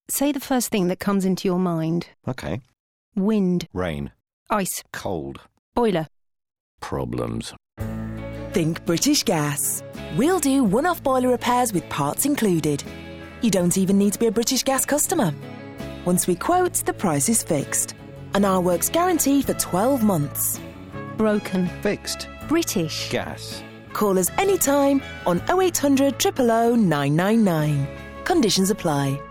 Say the first thing that comes into your mind. OK. Wind. Rain. Ice. Cold. Boiler. Problems. Think British Gas. We'll do one-off boiler repairs with parts included. You don't even need to be a British Gas customer. Once we quote, the price is fixed. And our work's guaranteed for 12 months. Broken. Fixed. British. Gas. Call us anytime on 0800 000 999. Conditions apply.